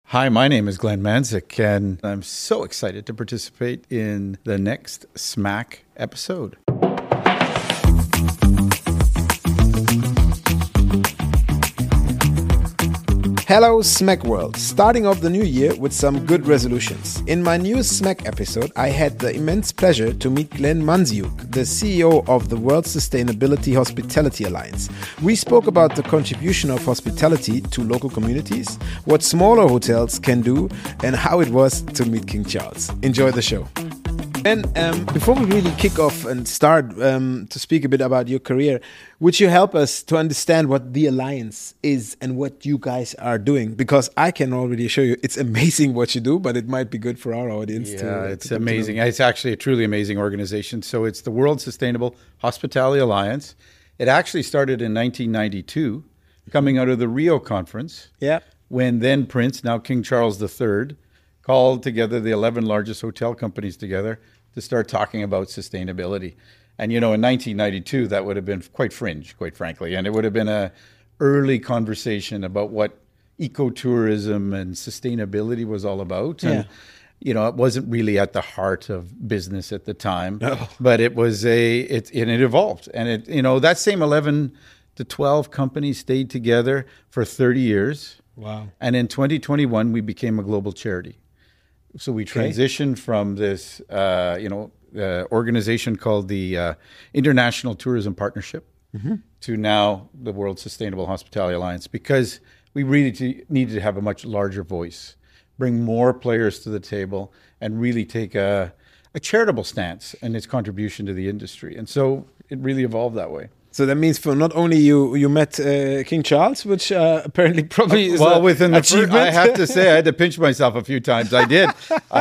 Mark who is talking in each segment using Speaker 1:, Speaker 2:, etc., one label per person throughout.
Speaker 1: Hi, my name is Glenn Manzik, and I'm so excited to participate in the next SMAC episode.
Speaker 2: Hello, SMAC World. Starting off the new year with some good resolutions. In my new SMAC episode, I had the immense pleasure to meet Glenn Manziuk, the CEO of the World Sustainability Hospitality Alliance. We spoke about the contribution of hospitality to local communities, what smaller hotels can do, and how it was to meet King Charles. Enjoy the show. And before we really kick off and start to speak a bit about your career, would you help us to understand what the Alliance is and what you guys are doing? Because I can already assure you it's amazing what you do, but it might be good for our audience too.
Speaker 1: Yeah, it's amazing. It's actually a truly amazing organization. So it's the World Sustainable Hospitality Alliance. It actually started in 1992, coming out of the Rio conference, when then Prince, now King Charles III, called together the 11 largest hotel companies together to start talking about sustainability. And, you know, in 1992, that would have been quite fringe, quite frankly. And it would have been an early conversation about what ecotourism and sustainability was all about. And, you know, it wasn't really at the heart of business at the time, but it was it evolved. And it, you know, that same 11 to 12 companies stayed together for 30 years.
Speaker 2: Wow.
Speaker 1: And in 2021, we became a global charity. So we transitioned from this, organization called the International Tourism Partnership to now the World Sustainable Hospitality Alliance, because we really needed to have a much larger voice, bring more players to the table, and really take a charitable stance in its contribution to the industry. And so it really evolved that way.
Speaker 2: So that means for not only you met King Charles, which apparently probably is
Speaker 1: within the
Speaker 2: achievement.
Speaker 1: I have to say, I had to pinch myself a few times. I did.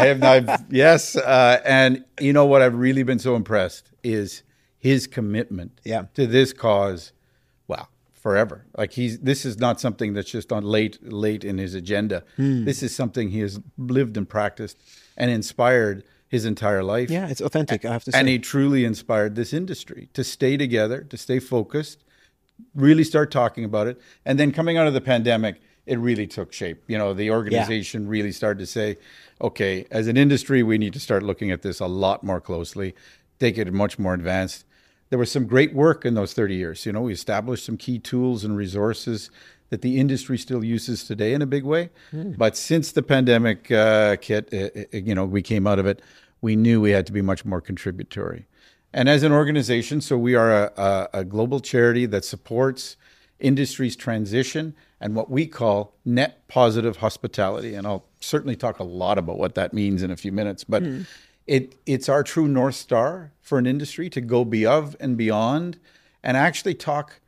Speaker 1: Yes. And you know what? I've really been so impressed is his commitment to this cause. Wow, forever. Like this is not something that's just on late in his agenda. This is something he has lived and practiced and inspired his entire life.
Speaker 2: Yeah, it's authentic, I have to say.
Speaker 1: And he truly inspired this industry to stay together, to stay focused, really start talking about it. And then coming out of the pandemic, it really took shape. You know, the organization really started to say, okay, as an industry, we need to start looking at this a lot more closely, take it much more advanced. There was some great work in those 30 years. You know, we established some key tools and resources that the industry still uses today in a big way. But since the pandemic, Kit, we came out of it, we knew we had to be much more contributory. And as an organization, so we are a global charity that supports industry's transition and what we call net positive hospitality. And I'll certainly talk a lot about what that means in a few minutes. But it's our true North Star for an industry to go above and beyond and actually talk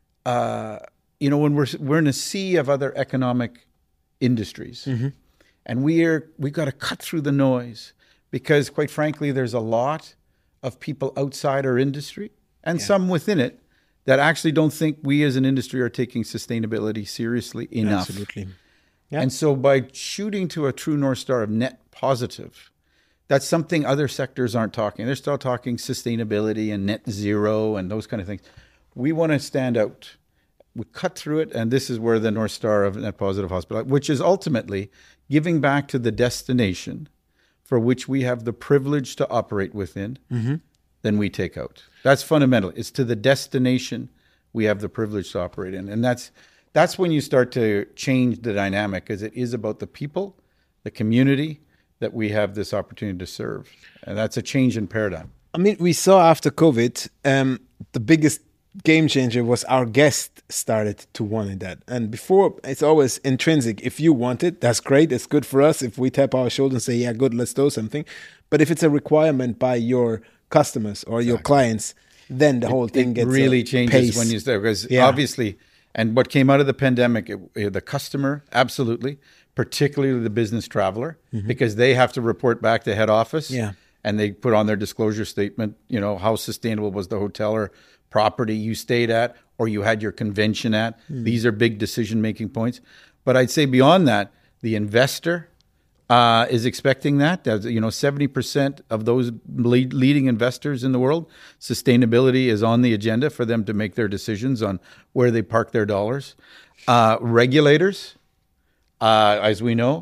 Speaker 1: when we're in a sea of other economic industries, and we've got to cut through the noise, because quite frankly, there's a lot of people outside our industry and some within it that actually don't think we as an industry are taking sustainability seriously enough.
Speaker 2: Absolutely.
Speaker 1: And so by shooting to a true North Star of net positive, that's something other sectors aren't talking. They're still talking sustainability and net zero and those kind of things. We want to stand out. We cut through it, and this is where the North Star of Net Positive Hospitality, which is ultimately giving back to the destination for which we have the privilege to operate within, then we take out. That's fundamental. It's to the destination we have the privilege to operate in. And that's when you start to change the dynamic, because it is about the people, the community that we have this opportunity to serve. And that's a change in paradigm.
Speaker 2: I mean, we saw after COVID, the biggest game changer was our guest started to want that. And before, it's always intrinsic. If you want it, that's great. It's good for us. If we tap our shoulder and say, yeah, good, let's do something. But if it's a requirement by your customers or your clients, then the whole thing gets
Speaker 1: really changes pace. When you start. Because obviously, and what came out of the pandemic, the customer, absolutely, particularly the business traveler, because they have to report back to head office. And they put on their disclosure statement, you know, how sustainable was the hotel or property you stayed at or you had your convention at. These are big decision-making points. But I'd say beyond that, the investor is expecting that. 70% of those leading investors in the world, sustainability is on the agenda for them to make their decisions on where they park their dollars. Regulators, as we know,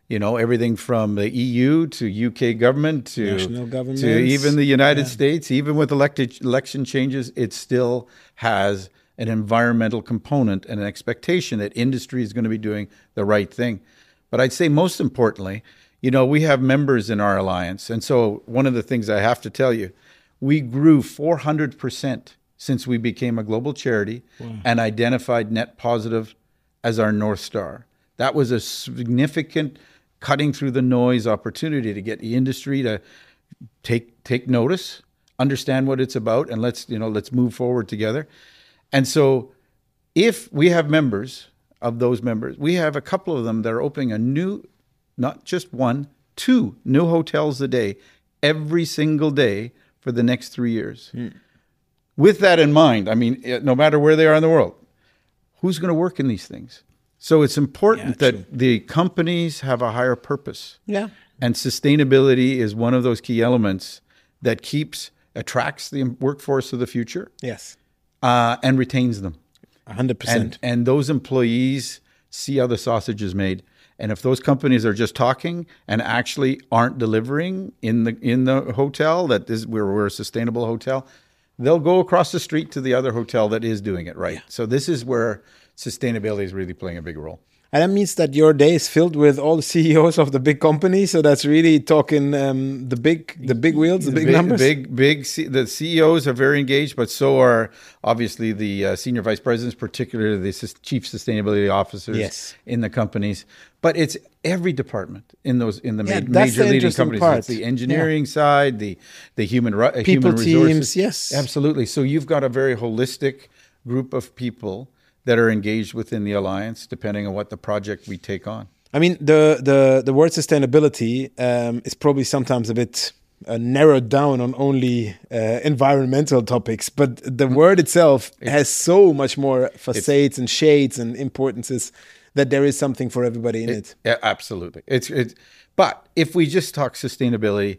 Speaker 1: everything from the EU to UK government to
Speaker 2: national governments,
Speaker 1: to even the United States, even with election changes, it still has an environmental component and an expectation that industry is going to be doing the right thing. But I'd say most importantly, we have members in our alliance. And so one of the things I have to tell you, we grew 400% since we became a global charity and identified net positive as our North Star. That was a significant cutting through the noise opportunity to get the industry to take notice, understand what it's about, and let's move forward together. And so if we have members of those members, we have a couple of them that are opening a new, not just one, 2 new hotels a day, every single day for the next 3 years. With that in mind, no matter where they are in the world, who's going to work in these things? So it's important that the companies have a higher purpose.
Speaker 2: Yeah.
Speaker 1: And sustainability is one of those key elements that attracts the workforce of the future.
Speaker 2: Yes.
Speaker 1: And retains them.
Speaker 2: 100%.
Speaker 1: And those employees see how the sausage is made. And if those companies are just talking and actually aren't delivering in the hotel, we're a sustainable hotel, they'll go across the street to the other hotel that is doing it right. Yeah. So this is where sustainability is really playing a big role.
Speaker 2: And that means that your day is filled with all the CEOs of the big companies. So that's really talking the big wheels, the big numbers.
Speaker 1: The CEOs are very engaged, but so are obviously the senior vice presidents, particularly the chief sustainability officers in the companies. But it's every department in the major leading companies. It's the engineering side, the human resources.
Speaker 2: Teams, yes,
Speaker 1: absolutely. So you've got a very holistic group of people that are engaged within the alliance, depending on what the project we take on.
Speaker 2: I mean, the word sustainability is probably sometimes a bit narrowed down on only environmental topics, but the word itself has so much more facets and shades and importances that there is something for everybody in it.
Speaker 1: Yeah, absolutely. But if we just talk sustainability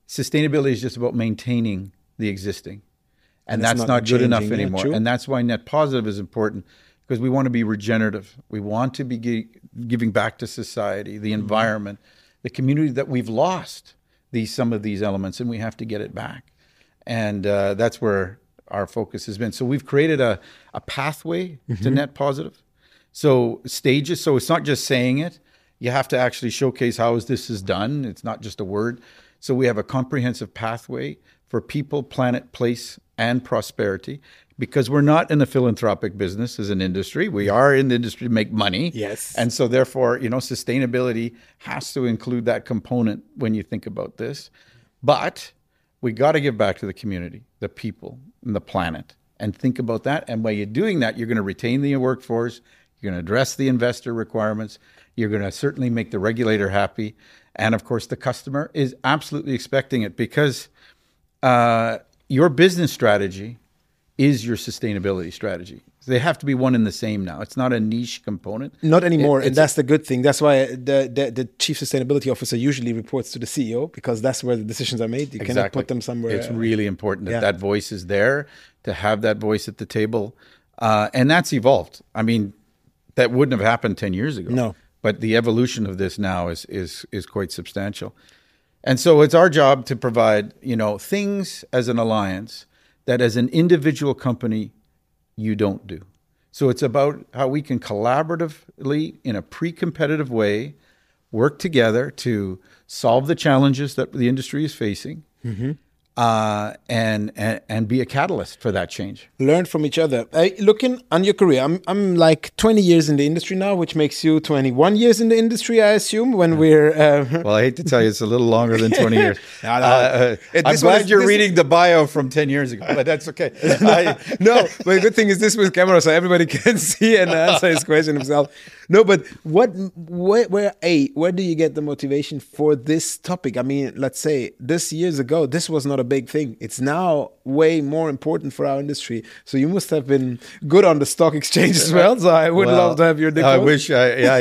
Speaker 1: is just about maintaining the existing, and that's not good enough anymore. And that's why net positive is important. Because we want to be regenerative. We want to be giving back to society, the environment, the community that we've lost some of these elements, and we have to get it back. And that's where our focus has been. So we've created a pathway to net positive. So stages. So it's not just saying it. You have to actually showcase how this is done. It's not just a word. So we have a comprehensive pathway for people, planet, place, and prosperity. Because we're not in a philanthropic business as an industry. We are in the industry to make money.
Speaker 2: Yes.
Speaker 1: And so therefore, sustainability has to include that component when you think about this. But we got to give back to the community, the people, and the planet, and think about that. And while you're doing that, you're going to retain the workforce. You're going to address the investor requirements. You're going to certainly make the regulator happy. And of course, the customer is absolutely expecting it because your business strategy is your sustainability strategy. They have to be one and the same now. It's not a niche component.
Speaker 2: Not anymore, and that's the good thing. That's why the chief sustainability officer usually reports to the CEO, because that's where the decisions are made. You cannot put them somewhere.
Speaker 1: It's really important that voice is there, to have that voice at the table. And that's evolved. I mean, that wouldn't have happened 10 years ago.
Speaker 2: No.
Speaker 1: But the evolution of this now is quite substantial. And so it's our job to provide, things as an alliance that as an individual company, you don't do. So it's about how we can collaboratively, in a pre-competitive way, work together to solve the challenges that the industry is facing, and be a catalyst for that change.
Speaker 2: Learn from each other. Looking on your career, I'm like 20 years in the industry now, which makes you 21 years in the industry, I assume, when we're...
Speaker 1: Well, I hate to tell you, it's a little longer than 20 years. I'm glad you're reading the bio from 10 years ago, but that's okay.
Speaker 2: No, but the good thing is this with camera, so everybody can see and answer his question himself. No, but where do you get the motivation for this topic? I mean, let's say years ago, this was not a big thing. It's now way more important for our industry. So you must have been good on the stock exchange as well. So I would love to have your dip.
Speaker 1: I wish,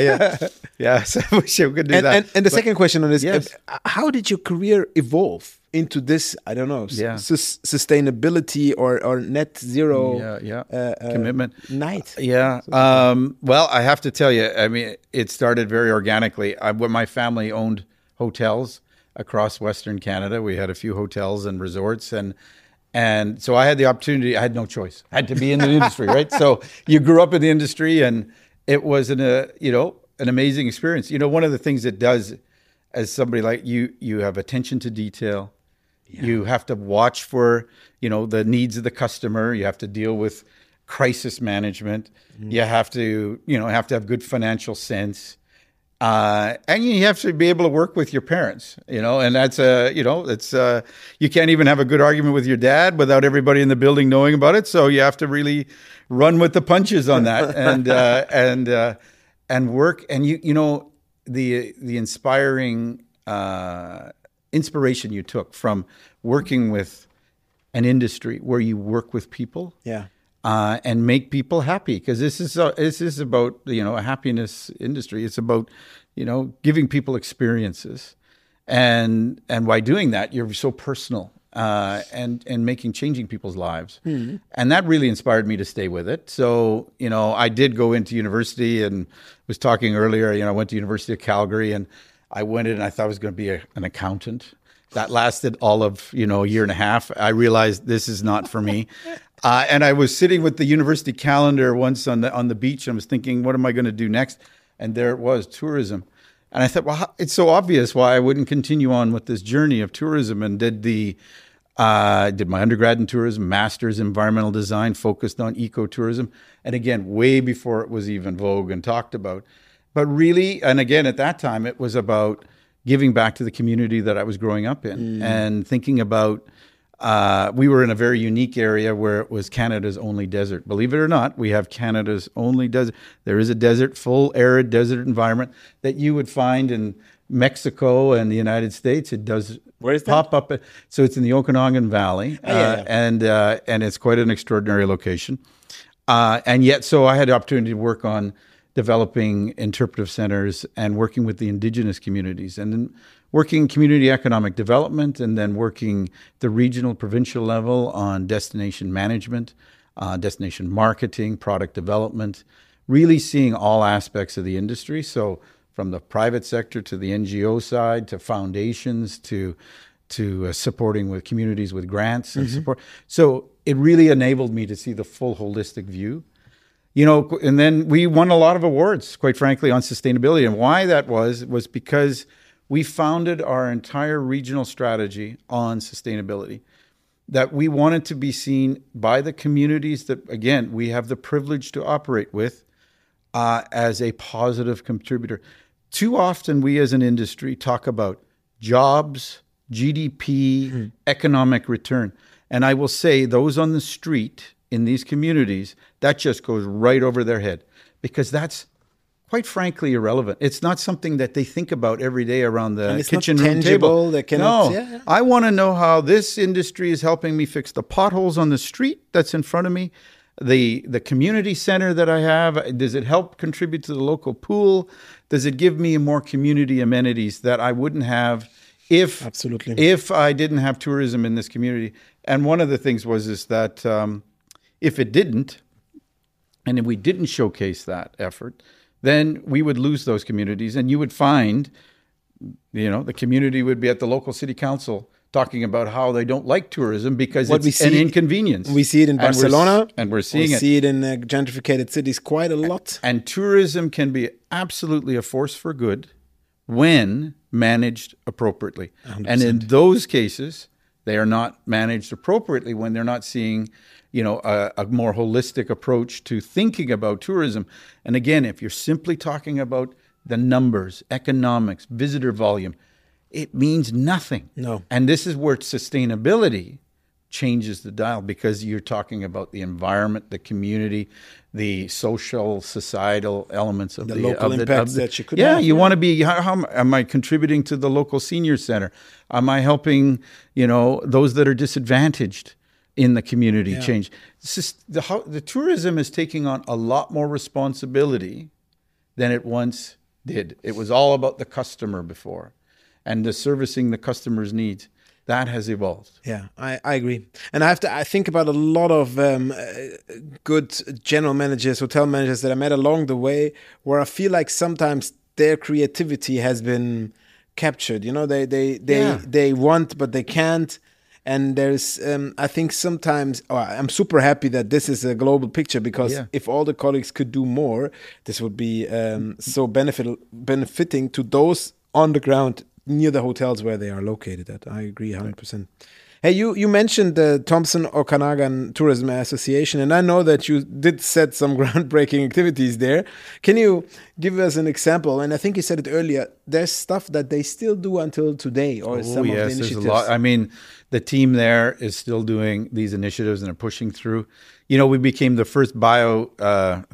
Speaker 1: yes, I wish I could do that.
Speaker 2: And the second question on this, how did your career evolve? into this, I don't know,
Speaker 1: Yeah.
Speaker 2: sustainability or net zero
Speaker 1: commitment
Speaker 2: night.
Speaker 1: Yeah. Well, I have to tell you, I mean, it started very organically. When my family owned hotels across Western Canada, we had a few hotels and resorts, and so I had the opportunity. I had no choice. I had to be in the industry, right? So you grew up in the industry, and it was an amazing experience. You know, one of the things it does, as somebody like you have attention to detail. Yeah. You have to watch for, the needs of the customer. You have to deal with crisis management. Mm-hmm. You have to, have good financial sense. And you have to be able to work with your parents, and that's you can't even have a good argument with your dad without everybody in the building knowing about it. So you have to really run with the punches on that and work. And the inspiring inspiration you took from working with an industry where you work with people, and make people happy, because this is about a happiness industry. It's about giving people experiences, and by doing that you're so personal, and changing people's lives, and that really inspired me to stay with it. So I did go into university, and was talking earlier. I went to University of Calgary, and I went in and I thought I was going to be an accountant. That lasted all of, a year and a half. I realized this is not for me. And I was sitting with the university calendar once on the beach, and I was thinking, what am I going to do next? And there it was, tourism. And I thought, well, it's so obvious why I wouldn't continue on with this journey of tourism, and did my undergrad in tourism, master's in environmental design, focused on ecotourism. And again, way before it was even vogue and talked about. But really, and again, at that time, it was about giving back to the community that I was growing up in, and thinking about, we were in a very unique area where it was Canada's only desert. Believe it or not, we have Canada's only desert. There is a desert, full arid desert environment that you would find in Mexico and the United States. It does pop up. So it's in the Okanagan Valley, and it's quite an extraordinary location. And yet, so I had the opportunity to work on developing interpretive centers and working with the Indigenous communities, and then working community economic development, and then working the regional, provincial level on destination management, destination marketing, product development, really seeing all aspects of the industry. So from the private sector to the NGO side, to foundations, to supporting with communities with grants and support. So it really enabled me to see the full holistic view. And then we won a lot of awards, quite frankly, on sustainability. And why that was because we founded our entire regional strategy on sustainability, that we wanted to be seen by the communities that, again, we have the privilege to operate with, as a positive contributor. Too often we as an industry talk about jobs, GDP, economic return. And I will say those on the street in these communities, that just goes right over their head, because that's quite frankly irrelevant. It's not something that they think about every day around the kitchen room table. I want to know how this industry is helping me fix the potholes on the street that's in front of me, the community center that I have. Does it help contribute to the local pool? Does it give me more community amenities that I wouldn't have if I didn't have tourism in this community? And one of the things is that if it didn't, and if we didn't showcase that effort, then we would lose those communities, and you would find, the community would be at the local city council talking about how they don't like tourism because it's an inconvenience.
Speaker 2: We see it in Barcelona,
Speaker 1: and we're seeing
Speaker 2: it. We see it in gentrified cities quite a lot.
Speaker 1: And tourism can be absolutely a force for good when managed appropriately. 100%. And in those cases, they are not managed appropriately when they're not seeing a more holistic approach to thinking about tourism. And again, if you're simply talking about the numbers, economics, visitor volume, it means nothing.
Speaker 2: No.
Speaker 1: And this is where sustainability changes the dial, because you're talking about the environment, the community, the social, societal elements of
Speaker 2: the local impacts that you could have.
Speaker 1: Yeah, you want to be, how am I contributing to the local senior center? Am I helping, those that are disadvantaged in the community change? It's just the tourism is taking on a lot more responsibility than it once did. It was all about the customer before and the servicing the customer's needs. That has evolved.
Speaker 2: Yeah, I agree. And I think about a lot of good general managers, hotel managers that I met along the way, where I feel like sometimes their creativity has been captured. You know, they want, but they can't. And there's, I think sometimes, I'm super happy that this is a global picture, because if all the colleagues could do more, this would be so benefiting to those on the ground near the hotels where they are located at. I agree 100%. Hey, you mentioned the Thompson Okanagan Tourism Association, and I know that you did set some groundbreaking activities there. Can you give us an example? And I think you said it earlier, there's stuff that they still do until today, or some of the initiatives.
Speaker 1: There's a lot. I mean, the team there is still doing these initiatives and are pushing through. You know, we became the first biosphere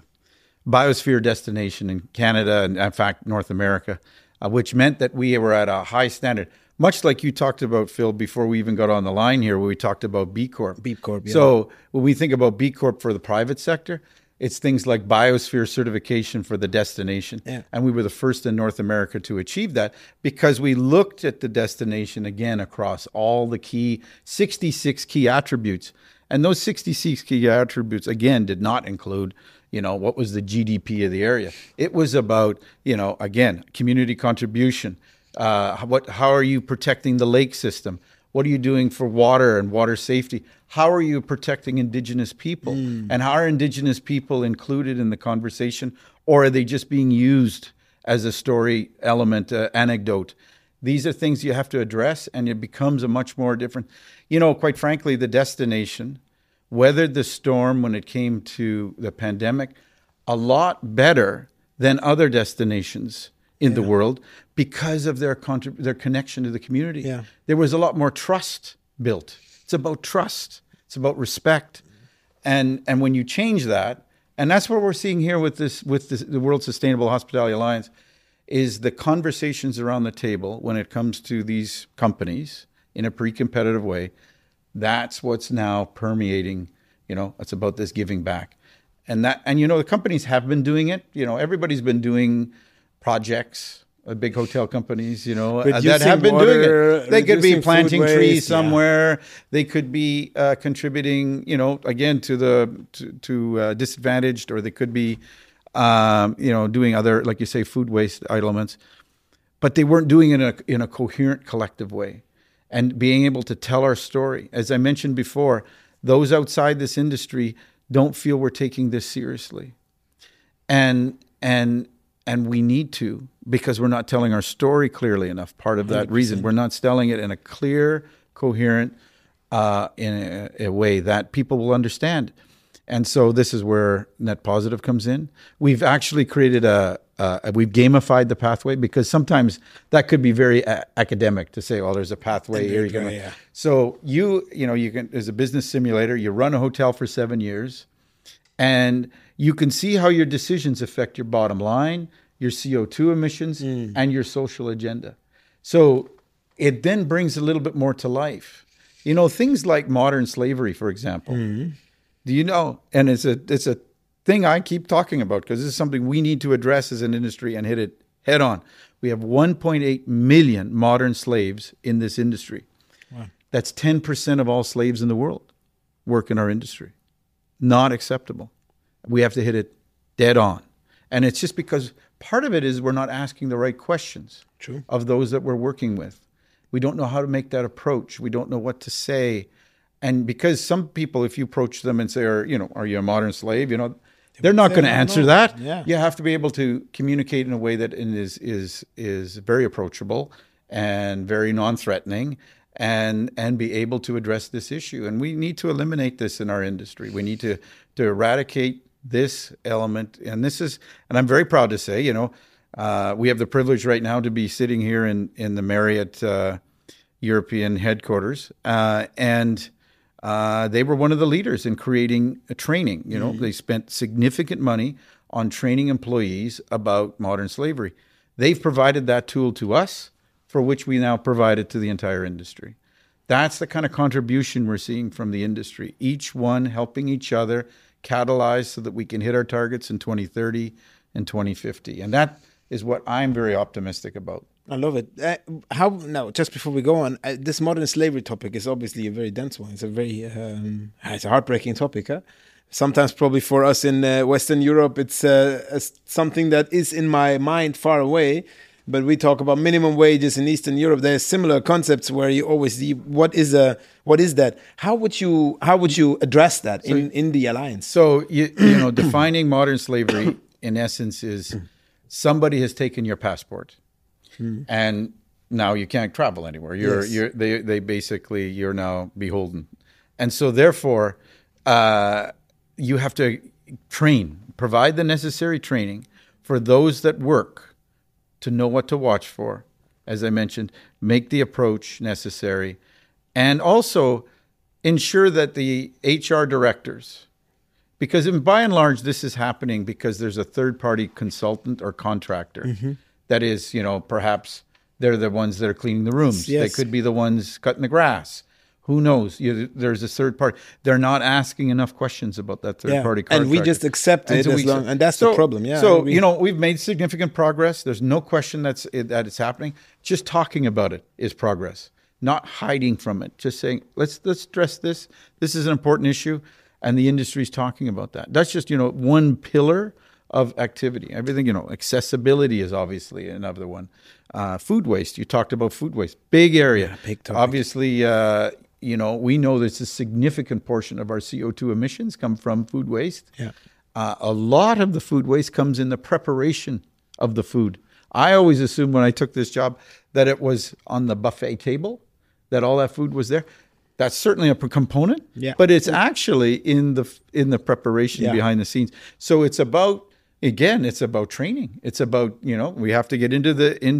Speaker 1: destination in Canada, and in fact, North America, which meant that we were at a high standard. Much like you talked about, Phil, before we even got on the line here, where we talked about B Corp.
Speaker 2: B Corp, yeah.
Speaker 1: So when we think about B Corp for the private sector, it's things like biosphere certification for the destination.
Speaker 2: Yeah.
Speaker 1: And we were the first in North America to achieve that, because we looked at the destination again across all the 66 key attributes. And those 66 key attributes, again, did not include, you know, what was the GDP of the area. It was about, you know, again, community contribution. How are you protecting the lake system? What are you doing for water and water safety? How are you protecting Indigenous people? And how are Indigenous people included in the conversation? Or are they just being used as a story element, anecdote? These are things you have to address, and it becomes a much more different, you know, quite frankly, the destination weathered the storm when it came to the pandemic a lot better than other destinations in the world, because of their connection to the community.
Speaker 2: Yeah.
Speaker 1: There was a lot more trust built. It's about trust. It's about respect. And when you change that, and that's what we're seeing here with the World Sustainable Hospitality Alliance, is the conversations around the table when it comes to these companies in a pre-competitive way. That's what's now permeating. You know, it's about this giving back. And you know, the companies have been doing it. You know, everybody's been doing projects, big hotel companies, you know, that have been doing it. They could be planting trees somewhere. They could be contributing, you know, again to disadvantaged, or they could be, you know, doing other, like you say, food waste elements. But they weren't doing it in a coherent, collective way, and being able to tell our story. As I mentioned before, those outside this industry don't feel we're taking this seriously, and we need to, because we're not telling our story clearly enough. Part of that 100%. Reason, we're not telling it in a clear, coherent, in a way that people will understand. And so this is where Net Positive comes in. We've actually created we've gamified the pathway, because sometimes that could be very academic to say, oh, there's a pathway here. Yeah. So you can, as a business simulator, you run a hotel for 7 years, and you can see how your decisions affect your bottom line, your CO2 emissions, and your social agenda. So it then brings a little bit more to life. You know, things like modern slavery, for example. Do you know? And it's a thing I keep talking about, because this is something we need to address as an industry and hit it head on. We have 1.8 million modern slaves in this industry. Wow. That's 10% of all slaves in the world work in our industry. Not acceptable. We have to hit it dead on. And it's just because part of it is we're not asking the right questions of those that we're working with. We don't know how to make that approach. We don't know what to say. And because some people, if you approach them and say, are you a modern slave? You know, they're not going to answer that. Yeah. You have to be able to communicate in a way that is very approachable and very non-threatening, and be able to address this issue. And we need to eliminate this in our industry. We need to eradicate this element. And I'm very proud to say, you know, we have the privilege right now to be sitting here in the Marriott European headquarters, and they were one of the leaders in creating a training. You know, they spent significant money on training employees about modern slavery. They've provided that tool to us, for which we now provide it to the entire industry. That's the kind of contribution we're seeing from the industry. Each one helping each other catalyze so that we can hit our targets in 2030 and 2050. And is what I'm very optimistic about.
Speaker 2: I love it. Now, just before we go on, this modern slavery topic is obviously a very dense one. It's a very, it's a heartbreaking topic. Huh? Sometimes probably for us in Western Europe, it's something that is in my mind far away. But we talk about minimum wages in Eastern Europe. There's similar concepts where you always see what is that? How would you address that in the alliance?
Speaker 1: So you know, defining modern slavery in essence is somebody has taken your passport, and now you can't travel anywhere. They basically you're now beholden, and so therefore you have to provide the necessary training for those that work, to know what to watch for, as I mentioned, make the approach necessary, and also ensure that the HR directors, because by and large this is happening because there's a third-party consultant or contractor that is, you know, perhaps they're the ones that are cleaning the rooms.
Speaker 2: Yes.
Speaker 1: They could be the ones cutting the grass. Who knows? There's a third party. They're not asking enough questions about that third party contractor.
Speaker 2: And we just accept it and that's the problem. Yeah.
Speaker 1: So, you know, we've made significant progress. There's no question that it's happening. Just talking about it is progress, not hiding from it. Just saying, let's address this. This is an important issue, and the industry's talking about that. That's just, you know, one pillar of activity. Everything, you know, accessibility is obviously another one. Food waste. You talked about food waste. Big area.
Speaker 2: Yeah, big topic.
Speaker 1: Obviously, you know, we know there's a significant portion of our CO2 emissions come from food waste.
Speaker 2: Yeah.
Speaker 1: A lot of the food waste comes in the preparation of the food. I always assumed when I took this job that it was on the buffet table, that all that food was there. That's certainly a component, but it's actually in the preparation behind the scenes. So it's about, again, it's about training. It's about, you know, we have to get in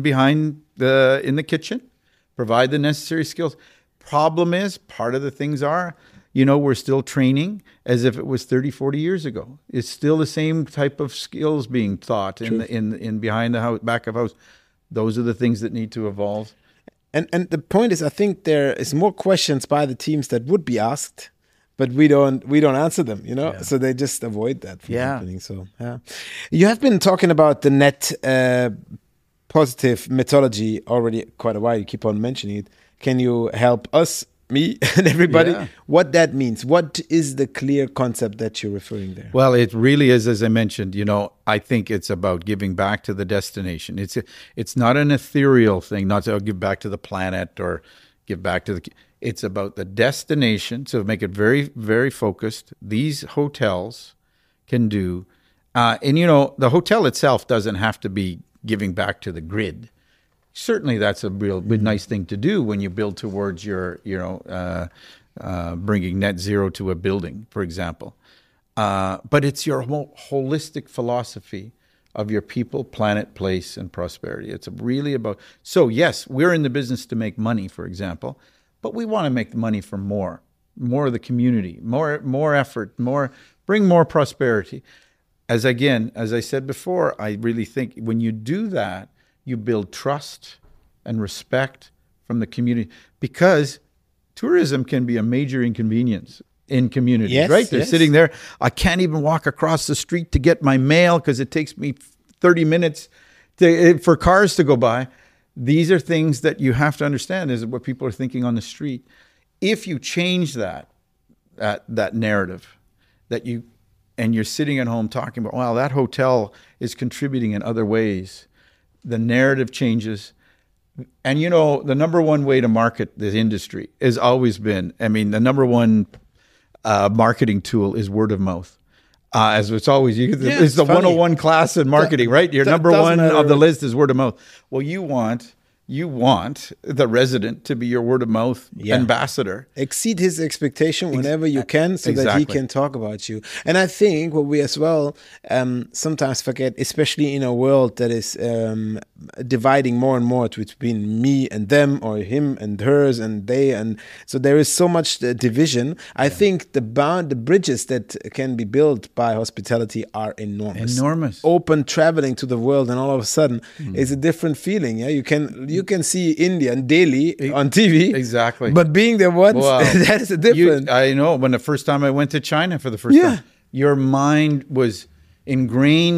Speaker 1: the kitchen, provide the necessary skills. Problem is, part of the things are, you know, we're still training as if it was 30, 40 years ago. It's still the same type of skills being taught in behind the house, back of house. Those are the things that need to evolve.
Speaker 2: And the point is, I think there is more questions by the teams that would be asked, but we don't answer them, you know. So they just avoid that from happening. So you have been talking about the net positive methodology already quite a while. You keep on mentioning it. Can you help us, me, and everybody, what that means? What is the clear concept that you're referring there?
Speaker 1: Well, it really is, as I mentioned, you know, I think it's about giving back to the destination. It's not an ethereal thing, not to give back to the planet or give back to it's about the destination. So make it very, very focused. These hotels can do, and you know, the hotel itself doesn't have to be giving back to the grid. Certainly, that's a real nice thing to do when you build towards your, you know, bringing net zero to a building, for example. But it's your whole holistic philosophy of your people, planet, place, and prosperity. It's really about. So yes, we're in the business to make money, for example, but we want to make the money for more of the community, more effort, bring more prosperity. As I said before, I really think when you do that, you build trust and respect from the community, because tourism can be a major inconvenience in communities, right? They're sitting there. I can't even walk across the street to get my mail because it takes me 30 minutes for cars to go by. These are things that you have to understand is what people are thinking on the street. If you change that narrative, and you're sitting at home talking about, well, that hotel is contributing in other ways, the narrative changes. And, you know, the number one way to market this industry has always been, I mean, the number one marketing tool is word of mouth. As it's always, it's the 101 class in marketing, right? Your number one of the list is word of mouth. Well, you want the resident to be your word of mouth ambassador.
Speaker 2: Exceed his expectation whenever you can, so that he can talk about you. And I think what we as well sometimes forget, especially in a world that is dividing more and more between me and them, or him and hers and they, and so there is so much division. I think the bridges that can be built by hospitality are enormous. Open traveling to the world, and all of a sudden it's a different feeling. Yeah, you can see India and Delhi on TV.
Speaker 1: Exactly.
Speaker 2: But being there once, that is a different.
Speaker 1: I know, when the first time I went to China for the first time, your mind was ingrained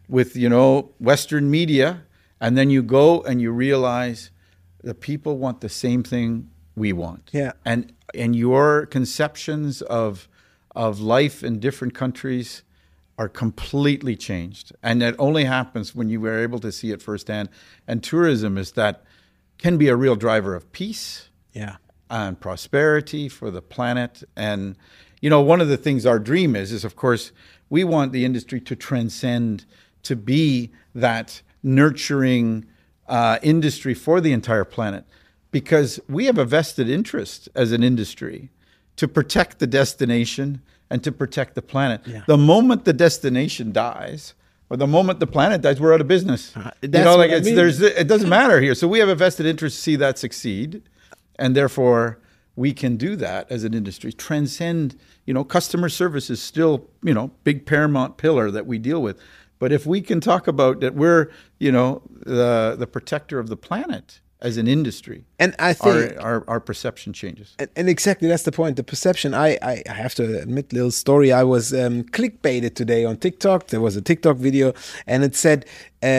Speaker 1: with, Western media, and then you go and you realize the people want the same thing we want.
Speaker 2: Yeah.
Speaker 1: And your conceptions of life in different countries are completely changed. And that only happens when you are able to see it firsthand. And tourism can be a real driver of peace.
Speaker 2: Yeah.
Speaker 1: And prosperity for the planet. And, one of the things our dream is of course, we want the industry to transcend, to be that nurturing industry for the entire planet, because we have a vested interest as an industry to protect the destination and to protect the planet.
Speaker 2: Yeah.
Speaker 1: The moment the destination dies, or the moment the planet dies, we're out of business.
Speaker 2: It doesn't
Speaker 1: matter here. So we have a vested interest to see that succeed, and therefore we can do that as an industry. Transcend, customer service is still, big paramount pillar that we deal with. But if we can talk about that we're, the protector of the planet as an industry,
Speaker 2: and I think
Speaker 1: our perception changes.
Speaker 2: And exactly, that's the point. The perception. I have to admit, little story. I was clickbaited today on TikTok. There was a TikTok video, and it said,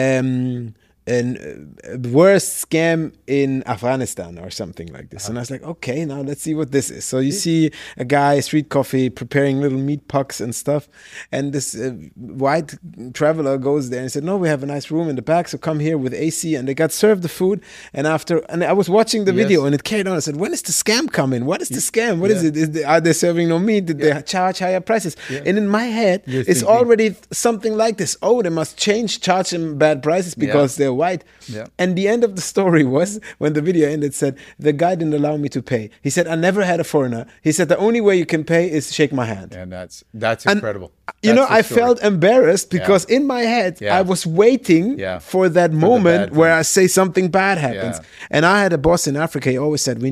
Speaker 2: worst scam in Afghanistan or something like this. And I was like, okay, now let's see what this is. So you see a guy, street coffee, preparing little meat pucks and stuff. And this white traveler goes there and said, no, we have a nice room in the back, so come here with AC. And they got served the food. And I was watching the video and it carried on. I said, when is the scam coming? What is the scam? What is it? Are they serving no meat? Did they charge higher prices? Yeah. And in my head, it's already something like this. Oh, they must charge them bad prices because they're white.
Speaker 1: Yeah.
Speaker 2: And the end of the story was, when the video ended, said, the guy didn't allow me to pay. He said, I never had a foreigner. He said, the only way you can pay is shake my hand.
Speaker 1: And that's incredible.
Speaker 2: I felt embarrassed because in my head, I was waiting for that moment where I say something bad happens. Yeah. And I had a boss in Africa. He always said,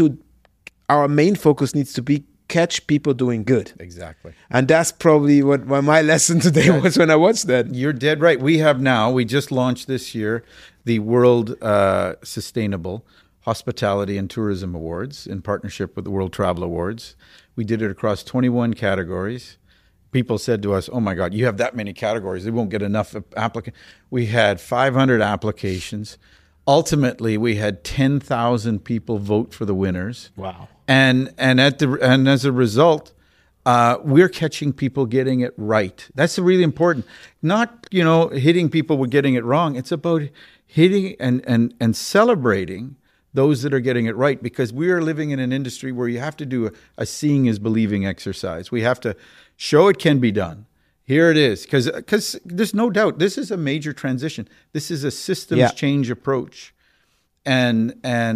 Speaker 2: our main focus needs to be catch people doing good.
Speaker 1: Exactly.
Speaker 2: And that's probably what my lesson today was when I watched that.
Speaker 1: You're dead right. We just launched this year the World Sustainable Hospitality and Tourism Awards in partnership with the World Travel Awards. We did it across 21 categories. People said to us, oh my God, you have that many categories. They won't get enough applicants. We had 500 applications. Ultimately, we had 10,000 people vote for the winners.
Speaker 2: Wow.
Speaker 1: And as a result, we're catching people getting it right. That's really important. Not, hitting people with getting it wrong. It's about hitting and celebrating those that are getting it right, because we are living in an industry where you have to do a seeing is believing exercise. We have to show it can be done. Here it is, because there's no doubt this is a major transition. This is a systems change approach. And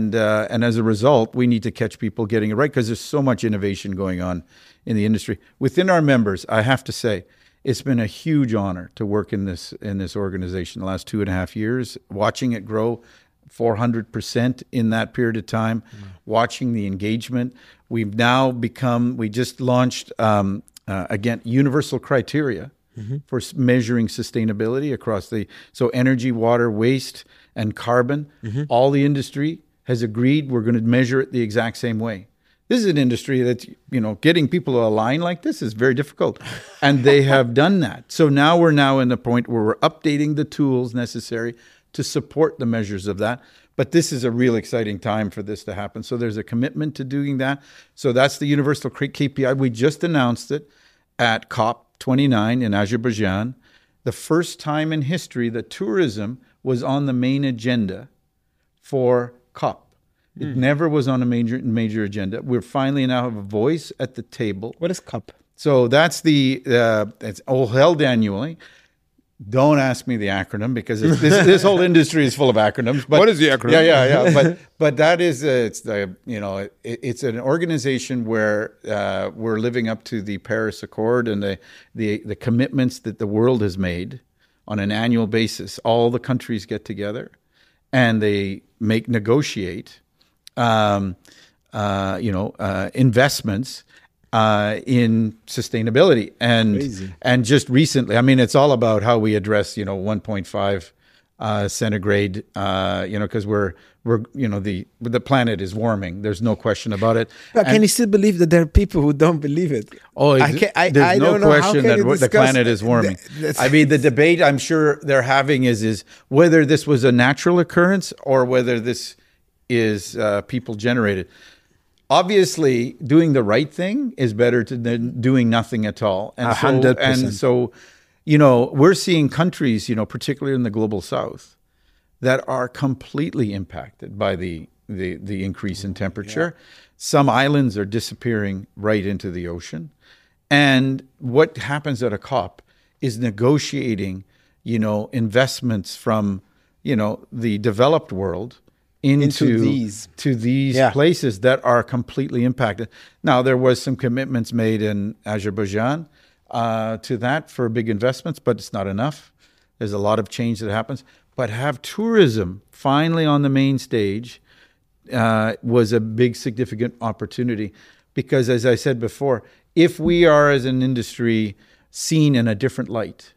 Speaker 1: as a result, we need to catch people getting it right, because there's so much innovation going on in the industry. Within our members, I have to say, it's been a huge honor to work in this organization the last 2.5 years, watching it grow 400% in that period of time, watching the engagement. We just launched, again, universal criteria for measuring sustainability across so energy, water, waste, and carbon. All the industry has agreed we're going to measure it the exact same way. This is an industry that's, getting people to align like this is very difficult. And they have done that. So now we're in the point where we're updating the tools necessary to support the measures of that. But this is a real exciting time for this to happen. So there's a commitment to doing that. So that's the universal KPI. We just announced it at COP29 in Azerbaijan. The first time in history that tourism was on the main agenda for COP. It never was on a major agenda. We're finally now have a voice at the table.
Speaker 2: What is COP?
Speaker 1: So that's it's all held annually. Don't ask me the acronym, because this whole industry is full of acronyms. But,
Speaker 2: what is the acronym?
Speaker 1: Yeah. But that is it's an organization where we're living up to the Paris Accord and the commitments that the world has made on an annual basis. All the countries get together and they negotiate investments in sustainability. And just recently, it's all about how we address 1.5 centigrade, because we're the planet is warming. There's no question about it.
Speaker 2: But can you still believe that there are people who don't believe it?
Speaker 1: Oh, there's no question that the planet is warming. I mean, the debate I'm sure they're having is whether this was a natural occurrence or whether this is people generated. Obviously, doing the right thing is better than doing nothing at all. And
Speaker 2: 100%.
Speaker 1: And so, we're seeing countries, particularly in the global south, that are completely impacted by the increase in temperature. Yeah. Some islands are disappearing right into the ocean. And what happens at a COP is negotiating, investments from, the developed world into these places that are completely impacted. Now, there was some commitments made in Azerbaijan to that for big investments, but it's not enough. There's a lot of change that happens. But have tourism finally on the main stage was a big, significant opportunity. Because as I said before, if we are as an industry seen in a different light,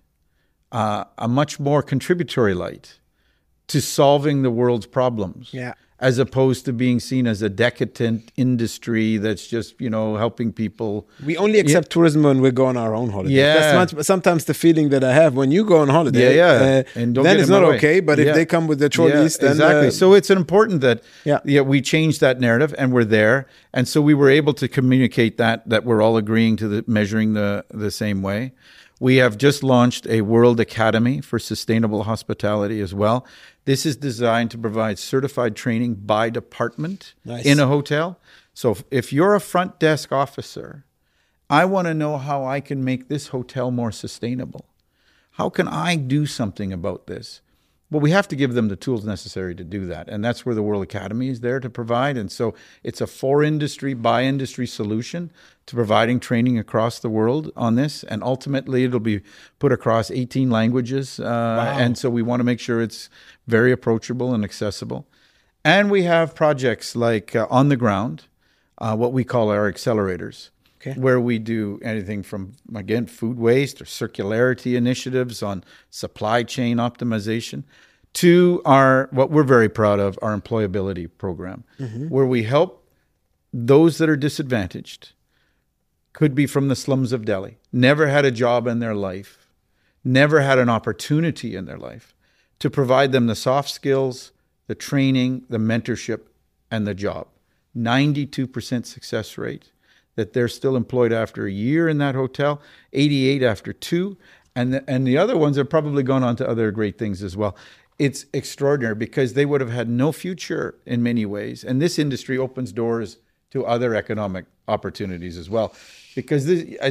Speaker 1: a much more contributory light to solving the world's problems, as opposed to being seen as a decadent industry that's just, helping people.
Speaker 2: We only accept tourism when we go on our own holiday. Yeah. That's sometimes the feeling that I have when you go on holiday. And then it's not okay, but if they come with the trolleys, then...
Speaker 1: Exactly. So it's important that we change that narrative and we're there. And so we were able to communicate that we're all agreeing to measuring the same way. We have just launched a World Academy for Sustainable Hospitality as well. This is designed to provide certified training by department in a hotel. So if you're a front desk officer, I want to know how I can make this hotel more sustainable. How can I do something about this? Well, we have to give them the tools necessary to do that. And that's where the World Academy is there to provide. And so it's a for industry, by industry solution to providing training across the world on this. And ultimately, it'll be put across 18 languages. Wow. And so we want to make sure it's very approachable and accessible. And we have projects like on the ground, what we call our accelerators. Okay. Where we do anything from, again, food waste or circularity initiatives on supply chain optimization to what we're very proud of, our employability program, where we help those that are disadvantaged, could be from the slums of Delhi, never had a job in their life, never had an opportunity in their life, to provide them the soft skills, the training, the mentorship, and the job. 92% success rate. That they're still employed after a year in that hotel, 88 after 2, and the other ones have probably gone on to other great things as well. It's extraordinary because they would have had no future in many ways, and this industry opens doors to other economic opportunities as well. Because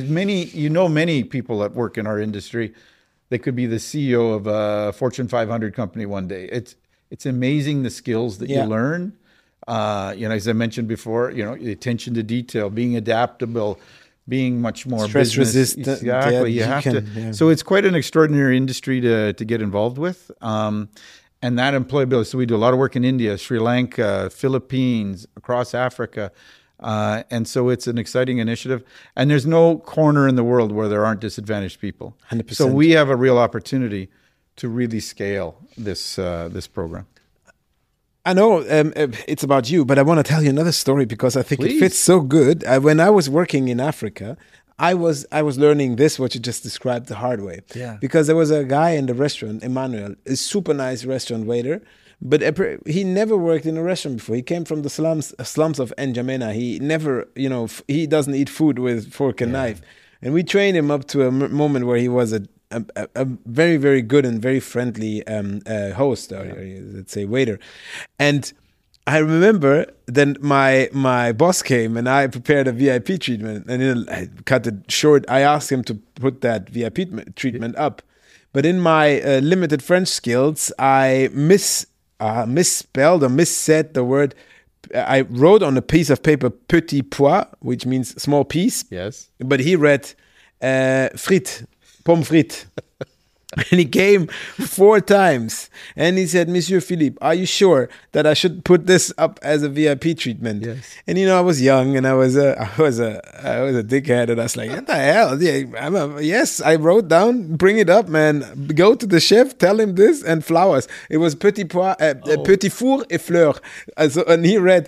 Speaker 1: many people that work in our industry, they could be the CEO of a Fortune 500 company one day. It's amazing the skills that you learn. As I mentioned before, attention to detail, being adaptable, being much more
Speaker 2: stress resistant.
Speaker 1: Exactly. You have to. So it's quite an extraordinary industry to get involved with. And that employability. So we do a lot of work in India, Sri Lanka, Philippines, across Africa. And so it's an exciting initiative. And there's no corner in the world where there aren't disadvantaged people.
Speaker 2: 100%.
Speaker 1: So we have a real opportunity to really scale this program.
Speaker 2: I know it's about you, but I want to tell you another story because I think it fits so good. When I was working in Africa, I was learning this, what you just described, the hard way. Yeah. Because there was a guy in the restaurant, Emmanuel, a super nice restaurant waiter, but he never worked in a restaurant before. He came from the slums of N'Djamena. He never, he doesn't eat food with fork and knife. And we trained him up to a moment where he was a very, very good and very friendly host, or let's say waiter. And I remember then my boss came and I prepared a VIP treatment, and then I cut it short. I asked him to put that VIP treatment up. But in my limited French skills, I misspelled or missaid the word. I wrote on a piece of paper petit pois, which means small piece.
Speaker 1: Yes.
Speaker 2: But he read frites. Pommes frites. And he came 4 times and he said, Monsieur Philippe, are you sure that I should put this up as a VIP treatment?
Speaker 1: Yes.
Speaker 2: And you know, I was young and I was a dickhead, and I was like, what the hell? Yeah, yes, I wrote down, bring it up, man. Go to the chef, tell him this, and flowers. It was petit four et fleurs. And he read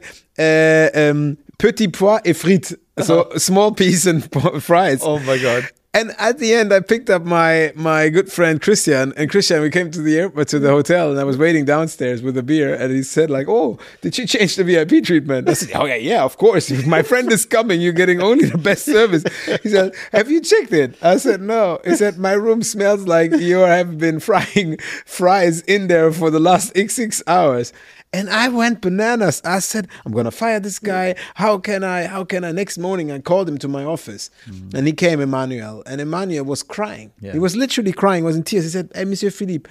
Speaker 2: petit pois et frites. So small peas and fries.
Speaker 1: Oh my God.
Speaker 2: And at the end, I picked up my good friend Christian. And Christian, we came to the airport, to the hotel, and I was waiting downstairs with a beer. And he said, like, oh, did you change the VIP treatment? I said, oh, yeah, of course. If my friend is coming, you're getting only the best service. He said, have you checked it? I said, no. He said, my room smells like you have been frying fries in there for the last 6 hours. And I went bananas. I said, I'm going to fire this guy. How can I? Next morning, I called him to my office. And he came, Emmanuel. And Emmanuel was crying. Yeah. He was literally crying. He was in tears. He said, hey, Monsieur Philippe,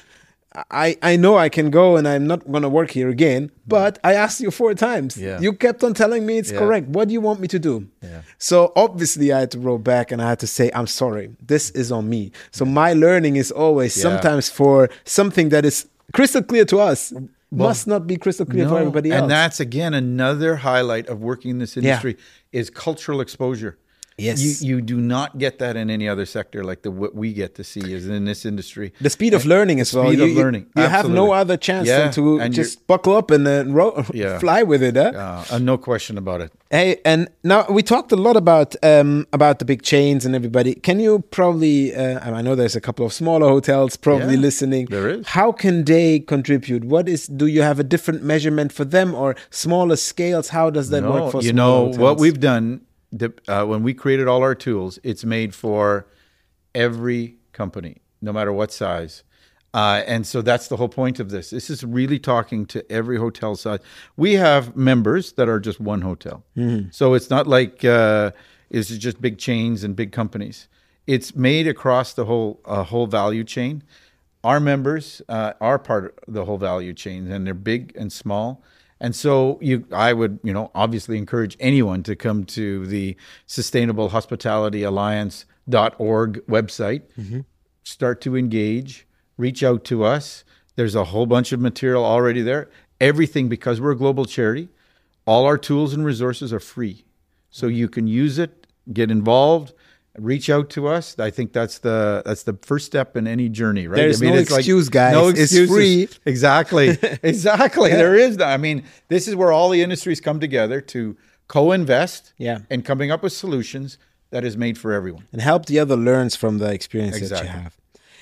Speaker 2: I know I can go and I'm not going to work here again. But I asked you 4 times. Yeah. You kept on telling me it's correct. What do you want me to do? Yeah. So obviously I had to roll back and I had to say, I'm sorry. This is on me. So my learning is always sometimes for something that is crystal clear to us. Must not be crystal clear for everybody else.
Speaker 1: And that's, again, another highlight of working in this industry is cultural exposure. Yes. You do not get that in any other sector like what we get to see is in this industry.
Speaker 2: The speed of learning as well.
Speaker 1: Speed of learning.
Speaker 2: You have no other chance than to just buckle up and fly with it.
Speaker 1: No question about it.
Speaker 2: Hey, and now we talked a lot about the big chains and everybody. Can you probably, I know there's a couple of smaller hotels probably listening.
Speaker 1: There is.
Speaker 2: How can they contribute? Do you have a different measurement for them or smaller scales? How does that work for smaller hotels?
Speaker 1: What we've done, when we created all our tools, it's made for every company, no matter what size. And so that's the whole point of this. This is really talking to every hotel size. We have members that are just one hotel. Mm-hmm. So it's not like it's just big chains and big companies. It's made across the whole value chain. Our members are part of the whole value chain, and they're big and small. And so I would, obviously encourage anyone to come to the Sustainable Hospitality Alliance.org website, start to engage, reach out to us. There's a whole bunch of material already there. Everything, because we're a global charity, all our tools and resources are free. So you can use it, get involved, reach out to us. I think that's the first step in any journey, right?
Speaker 2: There's no excuse, guys. No excuses. It's free.
Speaker 1: Exactly. There is. This is where all the industries come together to co-invest and coming up with solutions that is made for everyone.
Speaker 2: And help the other learns from the experience that you have.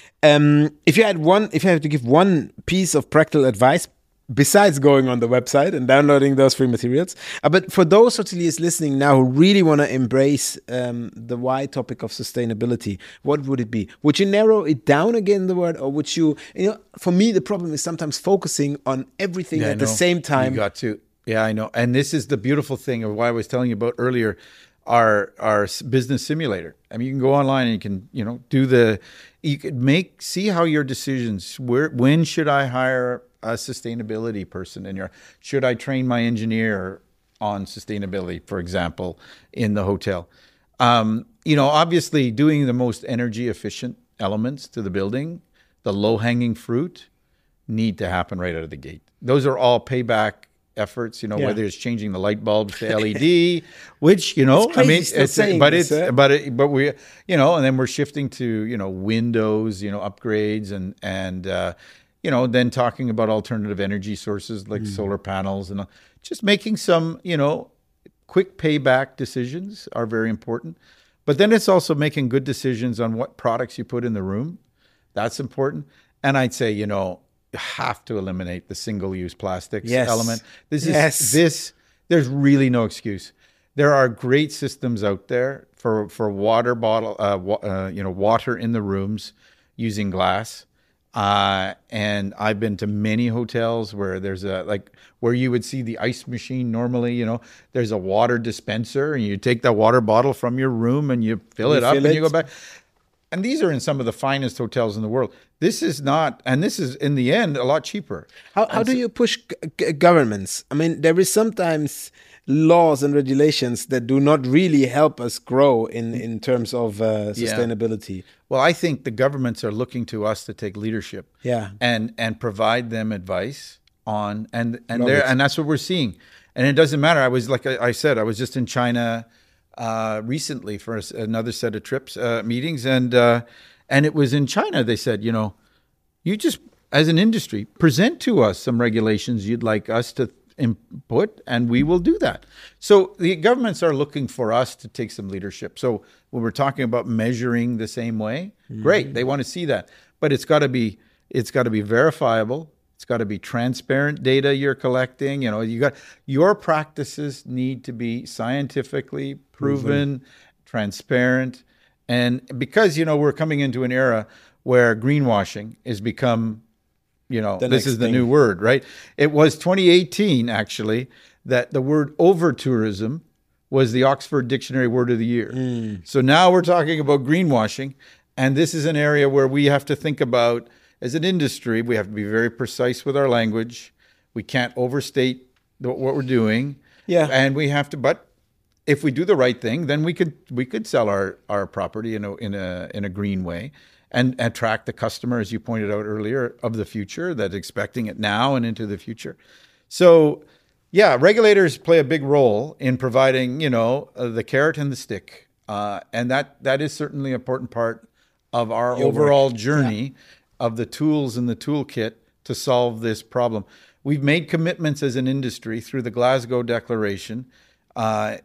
Speaker 2: If you had to give one piece of practical advice, besides going on the website and downloading those free materials, but for those hoteliers listening now who really want to embrace the why topic of sustainability, what would it be? Would you narrow it down again, the word, or would you for me, the problem is sometimes focusing on everything at the same time.
Speaker 1: You got to. Yeah, I know. And this is the beautiful thing of why I was telling you about earlier, our business simulator. I mean, you can go online and you can, you could see how your decisions, when should I hire a sustainability person should I train my engineer on sustainability, for example, in the hotel? Obviously doing the most energy efficient elements to the building, the low hanging fruit need to happen right out of the gate. Those are all payback efforts, whether it's changing the light bulbs to LED, which, but we, and then we're shifting to, windows, upgrades and then talking about alternative energy sources like solar panels and just making some, quick payback decisions are very important. But then it's also making good decisions on what products you put in the room. That's important. And I'd say, you have to eliminate the single-use plastics element. There's really no excuse. There are great systems out there for water bottle, water in the rooms using glass. And I've been to many hotels where there's where you would see the ice machine normally, there's a water dispenser and you take that water bottle from your room and you fill it up and you go back. and these are in some of the finest hotels in the world. This is not, and this is in the end a lot cheaper.
Speaker 2: How do you push governments? I mean, there is sometimes laws and regulations that do not really help us grow in terms of sustainability.
Speaker 1: Well, I think the governments are looking to us to take leadership, and provide them advice on, and that's what we're seeing. And it doesn't matter. I was, like I said, I was just in China recently for another set of trips, meetings, and it was in China. They said, you just, as an industry, present to us some regulations you'd like us to input, and we will do that. So the governments are looking for us to take some leadership. So when we're talking about measuring the same way, great, they want to see that, but it's got to be verifiable. It's got to be transparent data you're collecting. Your practices need to be scientifically proven, transparent, and because we're coming into an era where greenwashing has become, this is the new word, right? It was 2018 actually that the word over-tourism was the Oxford Dictionary Word of the Year. So now we're talking about greenwashing, and this is an area where we have to think about. As an industry, we have to be very precise with our language. We can't overstate what we're doing. And we have to. But if we do the right thing, then we could sell our property in a green way, and attract the customer, as you pointed out earlier, of the future that's expecting it now and into the future. So, regulators play a big role in providing the carrot and the stick, and that is certainly an important part of our overall journey. Of the tools in the toolkit to solve this problem. We've made commitments as an industry through the Glasgow Declaration from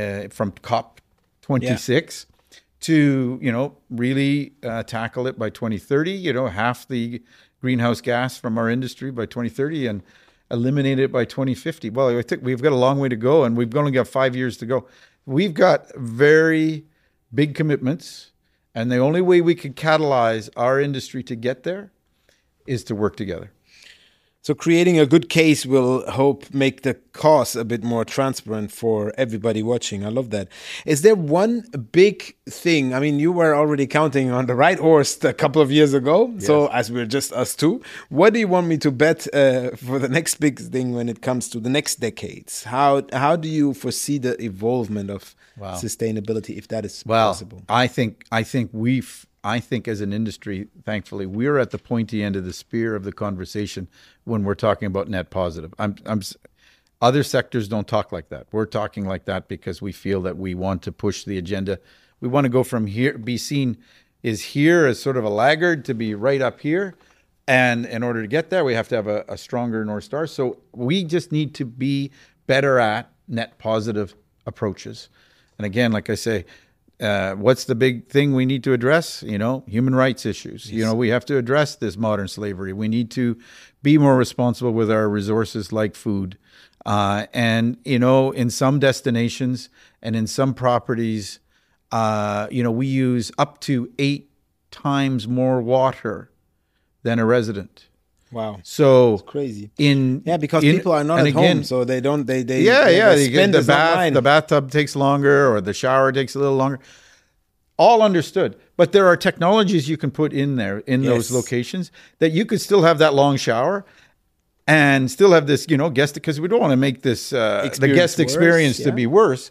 Speaker 1: COP26 to, really tackle it by 2030, half the greenhouse gas from our industry by 2030 and eliminate it by 2050. Well, I think we've got a long way to go, and we've only got 5 years to go. We've got very big commitments. And the only way we could catalyze our industry to get there is to work together.
Speaker 2: So creating a good case will make the cause a bit more transparent for everybody watching. I love that. Is there one big thing? I mean, you were already counting on the right horse a couple of years ago. Yes. So as we're just us two, what do you want me to bet for the next big thing when it comes to the next decades? How do you foresee the evolvement of sustainability, if that is possible?
Speaker 1: I think as an industry, thankfully, we're at the pointy end of the spear of the conversation when we're talking about net positive. Other sectors don't talk like that. We're talking like that because we feel that we want to push the agenda. We want to go from here, be seen as here as sort of a laggard, to be right up here. And in order to get there, we have to have a stronger North Star. So we just need to be better at net positive approaches. And again, like I say, what's the big thing we need to address? Human rights issues. Yes. We have to address this modern slavery. We need to be more responsible with our resources like food. And, in some destinations and in some properties, we use up to 8 times more water than a resident.
Speaker 2: Wow.
Speaker 1: So
Speaker 2: it's crazy.
Speaker 1: Because
Speaker 2: people are not at home, so they don't. They spend
Speaker 1: the bathtub takes longer, or the shower takes a little longer. All understood, but there are technologies you can put in there in those locations that you could still have that long shower, and still have this, guest, because we don't want to make this the guest experience to be worse,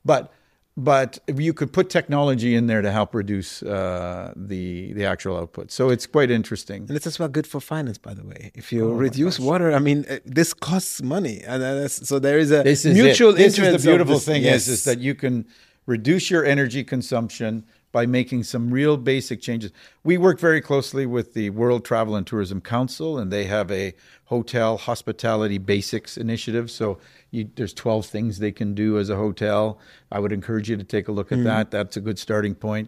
Speaker 1: but you could put technology in there to help reduce the actual output. So it's quite interesting.
Speaker 2: And it's as well good for finance, by the way. If you reduce water, I mean, this costs money. And so there is a mutual interest.
Speaker 1: This is the beautiful thing is that you can reduce your energy consumption by making some real basic changes. We work very closely with the World Travel and Tourism Council, and they have a hotel hospitality basics initiative. So there's 12 things they can do as a hotel. I would encourage you to take a look at that. That's a good starting point.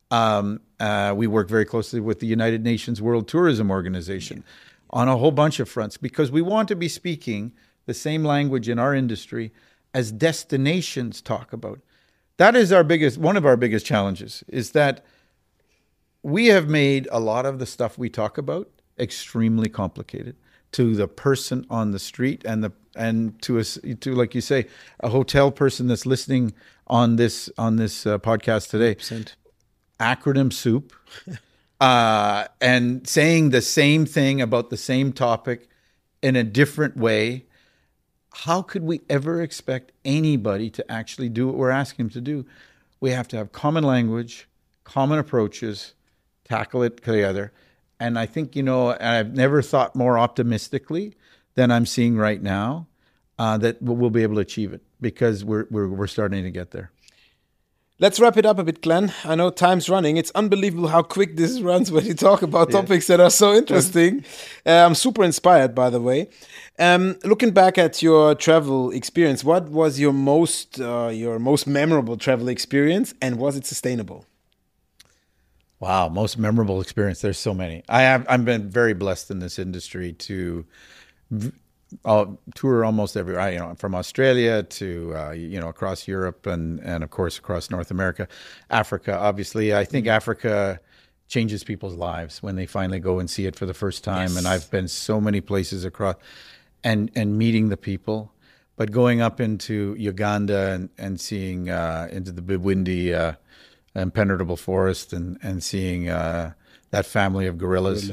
Speaker 1: We work very closely with the United Nations World Tourism Organization on a whole bunch of fronts, because we want to be speaking the same language in our industry as destinations talk about. That is one of our biggest challenges, is that we have made a lot of the stuff we talk about extremely complicated to the person on the street and to like you say, a hotel person that's listening on this podcast today. 100%. acronym soup and saying the same thing about the same topic in a different way, how could we ever expect anybody to actually do what we're asking them to do? We have to have common language, common approaches, tackle it together. And I think, I've never thought more optimistically than I'm seeing right now that we'll be able to achieve it, because we're starting to get there.
Speaker 2: Let's wrap it up a bit, Glenn. I know time's running. It's unbelievable how quick this runs when you talk about topics that are so interesting. I'm super inspired, by the way. Looking back at your travel experience, what was your most memorable travel experience, and was it sustainable?
Speaker 1: Wow, most memorable experience. There's so many. I've been very blessed in this industry to tour almost everywhere, from Australia to, across Europe and of course across North America, Africa. Obviously, I think Africa changes people's lives when they finally go and see it for the first time. Yes. And I've been so many places across and meeting the people, but going up into Uganda and seeing into the Bwindi impenetrable forest and seeing that family of gorillas.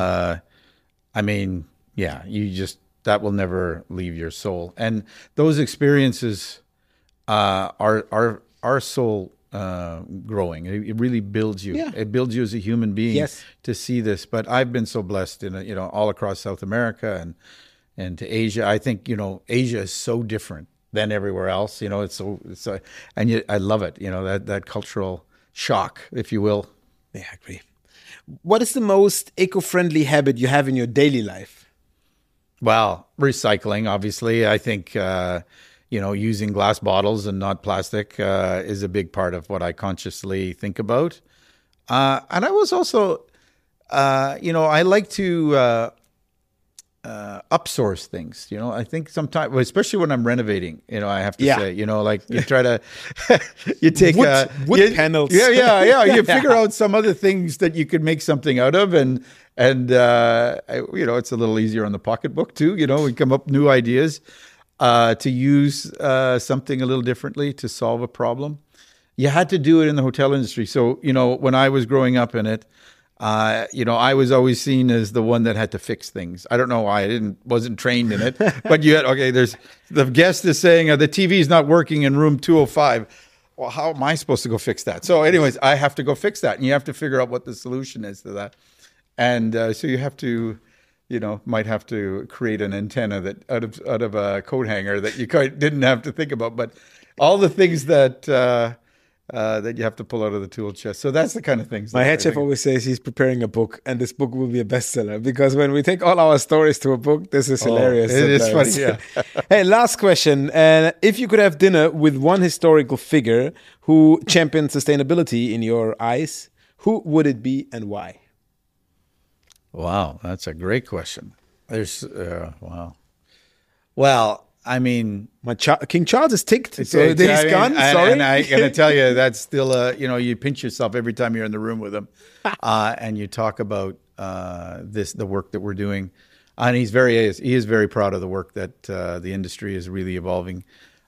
Speaker 1: That will never leave your soul. And those experiences are soul growing. It really builds you. Yeah. It builds you as a human being to see this. But I've been so blessed in all across South America and to Asia. I think Asia is so different than everywhere else. It's so and yet I love it. That cultural shock, if you will.
Speaker 2: Yeah, I agree. What is the most eco-friendly habit you have in your daily life?
Speaker 1: Well, recycling, obviously. I think, using glass bottles and not plastic is a big part of what I consciously think about. And I was also, I like to upsource things. I think sometimes, especially when I'm renovating, I have to say, you try to, you take
Speaker 2: wood panels.
Speaker 1: Yeah. You figure out some other things that you could make something out of, and it's a little easier on the pocketbook too. We come up with new ideas to use something a little differently to solve a problem. You had to do it in the hotel industry. So, when I was growing up in it, I was always seen as the one that had to fix things. I don't know why wasn't trained in it, but there's the guest is saying the TV is not working in room 205. Well, how am I supposed to go fix that? So anyways, I have to go fix that, and you have to figure out what the solution is to that. And so you have to, might have to create an antenna that out of a coat hanger that you didn't have to think about, but all the things that you have to pull out of the tool chest. So that's the kind of things.
Speaker 2: My head chef always says he's preparing a book, and this book will be a bestseller, because when we take all our stories to a book, this is hilarious.
Speaker 1: It is funny, yeah.
Speaker 2: Hey, last question. If you could have dinner with one historical figure who championed sustainability in your eyes, who would it be and why?
Speaker 1: Wow, that's a great question. There's, wow. Well, I mean,
Speaker 2: King Charles is ticked, so he's gone. Sorry,
Speaker 1: and I gotta tell you, that's still you pinch yourself every time you're in the room with him, and you talk about the work that we're doing, and he is very proud of the work that the industry is really evolving.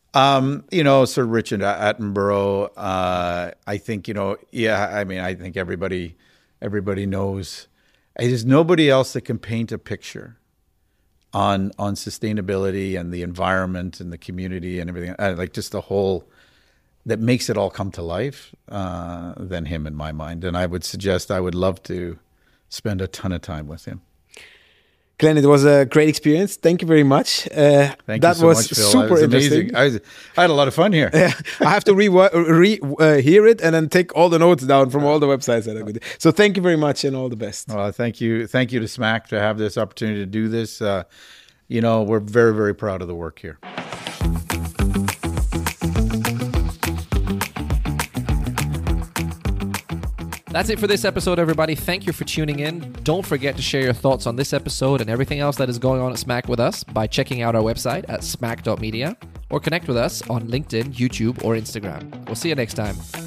Speaker 1: Sir Richard Attenborough. I think I think everybody knows. There's nobody else that can paint a picture on sustainability and the environment and the community and everything, like just the whole, that makes it all come to life than him in my mind. And I would suggest I would love to spend a ton of time with him.
Speaker 2: Glenn, it was a great experience. Thank you very much.
Speaker 1: Thank you so much, Phil.
Speaker 2: Super
Speaker 1: amazing. I had a lot of fun here.
Speaker 2: I have to hear it and then take all the notes down from all the websites that I could. So thank you very much and all the best.
Speaker 1: Well, thank you to SMAC to have this opportunity to do this. We're very, very proud of the work here.
Speaker 3: That's it for this episode, everybody. Thank you for tuning in. Don't forget to share your thoughts on this episode and everything else that is going on at SMAC with us by checking out our website at smac.media or connect with us on LinkedIn, YouTube, or Instagram. We'll see you next time.